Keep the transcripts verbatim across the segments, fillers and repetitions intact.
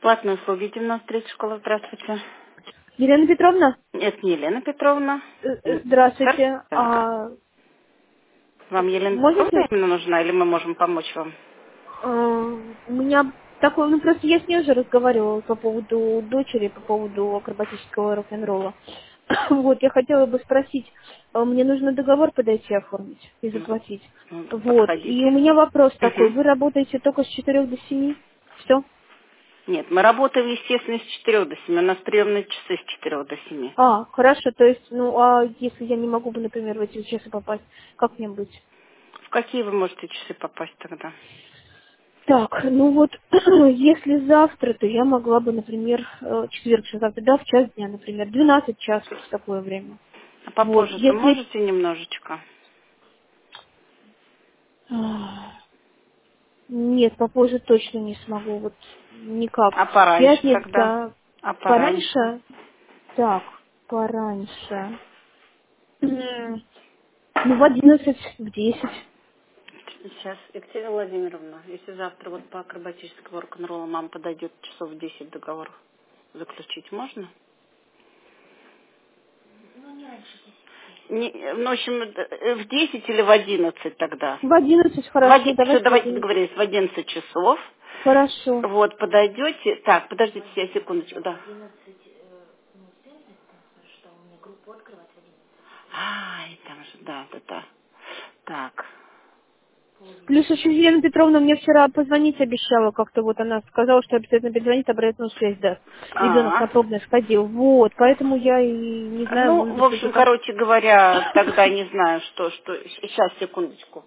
Платные услуги девяносто третья школа, здравствуйте. Елена Петровна, Это не Елена Петровна. э, э, М, здравствуйте. Так. А, Вам Елена Петровна можете? именно нужна, или мы можем помочь вам? э, У меня такой, ну просто я с ней уже разговаривала по поводу дочери, по поводу акробатического рок-н-ролла. Вот, я хотела бы спросить, э, мне нужно договор подойти оформить и Ну, заплатить. ну, Вот, и у подходите. меня вопрос такой, Мгм. вы работаете только с четырех до семи? Что? Нет, мы работаем, естественно, с четырех до семи. У нас приемные часы с четырех до семи. А, хорошо, то есть, ну, а если я не могу, например, в эти часы попасть, как мне быть? В какие вы можете часы попасть тогда? Так, ну вот, если завтра, то я могла бы, например, э, четверг, что завтра, да, в час дня, например, двенадцать час, в такое время. А Вот, попозже-то если... можете немножечко? ах, Нет, попозже точно не смогу, вот никак. А пораньше тогда? Пятница, А пораньше? пораньше? Так, пораньше. М, Ну, в одиннадцать, в десять. Сейчас, Екатерина Владимировна, если завтра вот по акробатическому рок-н-роллу нам подойдет часов в десять договор заключить, можно? Не, ну, в общем, э, в десять или в одиннадцать тогда? В одиннадцать, В хорошо, оди- Все, давайте в давайте одиннадцать. договорились, в одиннадцать часов. Хорошо. Вот, подойдете. Так, подождите, я секундочку, да. Ай, там же, да, да, да. Так. Плюс еще Елена Петровна мне вчера позвонить обещала, как-то вот она сказала, что обязательно перезвонит, обратную связь даст. Ребенок А, на пробное сходил. Вот, поэтому я и не знаю, ну, может в быть, вы общем, как... короче говоря, тогда не знаю, что, что. Сейчас, секундочку.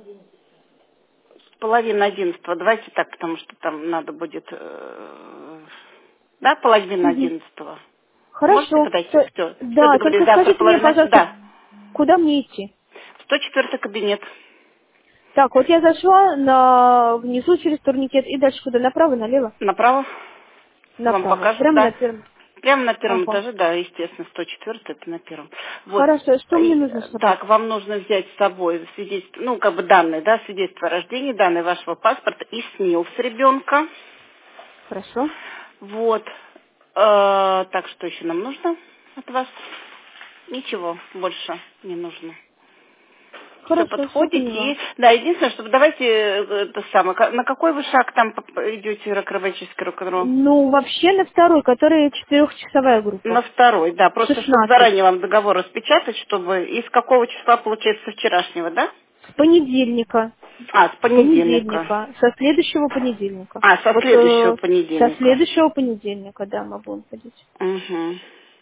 Половина одиннадцатого. Давайте так, потому что там надо будет... э, да, половина Мгм. одиннадцатого. Можете Хорошо. подойти? Всё. Все. Все, Да, договорились. только Завтра скажите мне, половина... пожалуйста, Да. куда мне идти? сто четвёртый кабинет. Так, вот я зашла на внизу через турникет и дальше куда? Направо, налево? Направо. Вам Направо. покажут, Прямо на да. первом. Прямо на первом Ага. этаже, да, естественно, сто четвёртый это на первом. Вот. Хорошо. Что мне И, нужно с э, собой? так, вам нужно взять с собой свидетельство, ну, как бы данные, да, свидетельство о рождении, данные вашего паспорта и СНИЛС ребенка. Хорошо. Вот. Э, так, что еще нам нужно от вас? Ничего больше не нужно. Все Хорошо, все подходите. поняла. И, да, единственное, чтобы давайте э, это самое, ка- на какой вы шаг там поп- идете акробатический рок-н-ролл? Ну, вообще на второй, которая четырехчасовая На группа. второй, да, просто чтобы шестнадцать. заранее вам договор распечатать, чтобы из какого числа получается со вчерашнего, да? С понедельника. А, с С понедельника. понедельника. Со следующего понедельника. А, со Вот следующего э, со понедельника. следующего понедельника, да, могу ходить. Угу.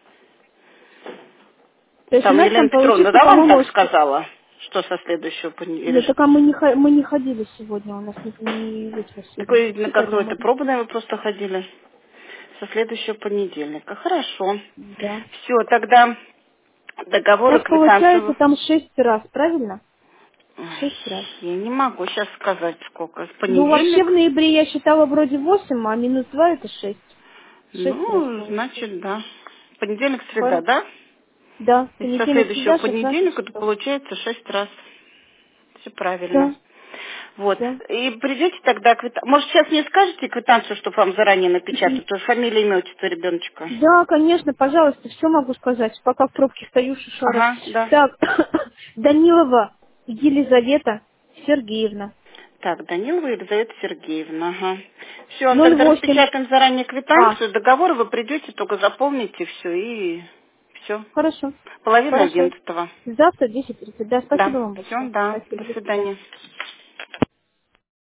То есть у Там нас Елена там Петровна, получится, да, вам так по-моему, с- сказала, что со следующего ну понедельника? так а мы не, хо- мы не ходили сегодня, у нас не, не вечер Так сегодня. вы, видно, Все, как поэтому какое-то мы... пробное вы просто ходили. Со следующего понедельника. Хорошо. Да. Все, тогда У договор и нас получается квитанцию. там шесть раз, правильно? Ой, Шесть раз. я не могу сейчас сказать сколько. В Ну, вообще в понедельник? ноябре я считала вроде восемь, а минус два это шесть. Шесть раз Ну, получается. значит, да. Понедельник, среда, Хор- да? Да, Если со понедельник, следующего среда, шестнадцать понедельника, то часов. получается шесть раз. Все правильно. Все, Вот. все. И придете тогда квитанцию. Может, сейчас мне скажете квитанцию, чтобы вам заранее напечатать? То есть фамилия, имя, отчество ребеночка. Да, конечно, пожалуйста, все могу сказать, пока в пробке стою, шушары. Ага, да. Так, Данилова Елизавета Сергеевна, Так, Данилова Елизавета Сергеевна. Ага. Все, вам ноль тогда восемь. распечатаем заранее А, квитанцию, договор, вы придете, только заполните все и все. хорошо, Половина хорошо. одиннадцатого. Завтра в десять тридцать. Да, Да. спасибо вам Все, большое. да. Спасибо, До до свидания. свидания.